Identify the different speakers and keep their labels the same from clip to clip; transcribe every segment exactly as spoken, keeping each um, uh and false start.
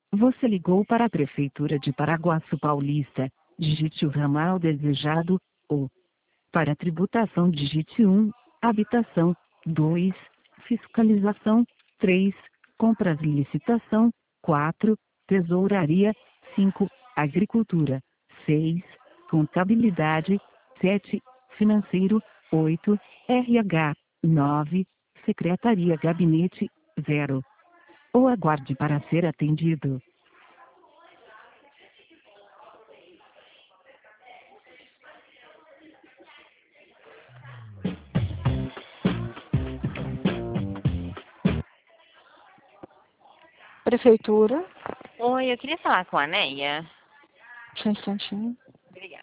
Speaker 1: Você ligou para a Prefeitura de Paraguaçu Paulista. Digite o ramal desejado, ou para tributação digite um, habitação, dois, fiscalização, três, compras e licitação, quatro, tesouraria, cinco, agricultura, seis, contabilidade, sete, financeiro, oito, R H, nove, secretaria gabinete, zero. Ou aguarde para ser atendido.
Speaker 2: Prefeitura.
Speaker 3: Oi, eu queria falar com a Neia.
Speaker 2: Só um instantinho.
Speaker 3: Obrigada.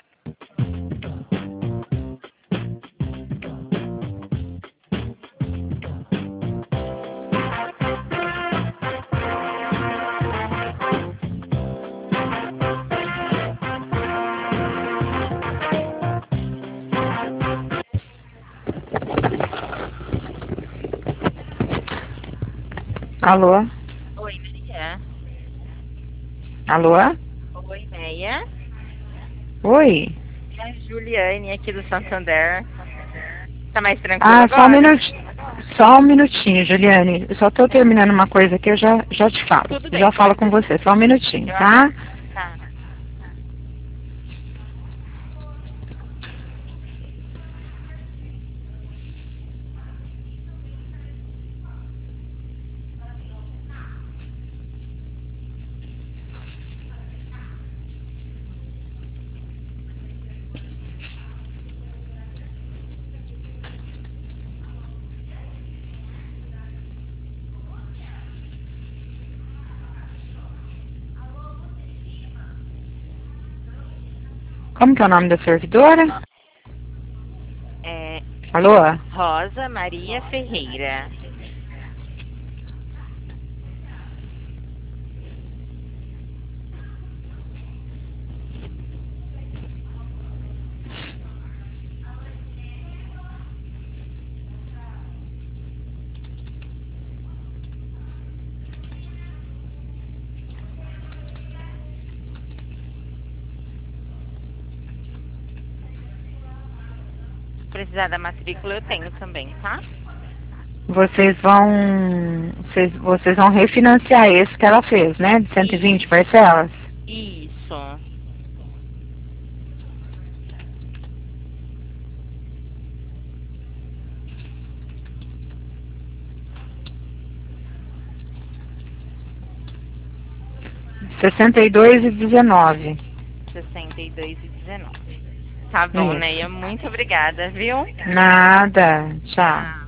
Speaker 2: Alô?
Speaker 3: Oi, Neia.
Speaker 2: Alô?
Speaker 3: Oi, Neia.
Speaker 2: Oi?
Speaker 3: É a Juliane aqui do Santander. Tá mais tranquilo
Speaker 2: Ah,
Speaker 3: agora?
Speaker 2: só um minutinho. Só um minutinho, Juliane. Eu só tô terminando uma coisa aqui, eu já, já te falo.
Speaker 3: Tudo bem,
Speaker 2: Já falo
Speaker 3: pode
Speaker 2: com você, só um minutinho,
Speaker 3: Eu
Speaker 2: tá?
Speaker 3: aguardo. Tá.
Speaker 2: Como que é o nome da servidora?
Speaker 3: É
Speaker 2: Alô?
Speaker 3: Rosa Maria Ferreira. Se precisar da matrícula, eu tenho também, tá?
Speaker 2: Vocês vão. Vocês, vocês vão refinanciar esse que ela fez, né? De cento e vinte parcelas?
Speaker 3: Isso.
Speaker 2: sessenta e dois e dezenove.
Speaker 3: sessenta e dois e dezenove. Tá bom,
Speaker 2: Isso.
Speaker 3: Neia. Muito obrigada, viu?
Speaker 2: Nada. Tchau.
Speaker 3: Tchau.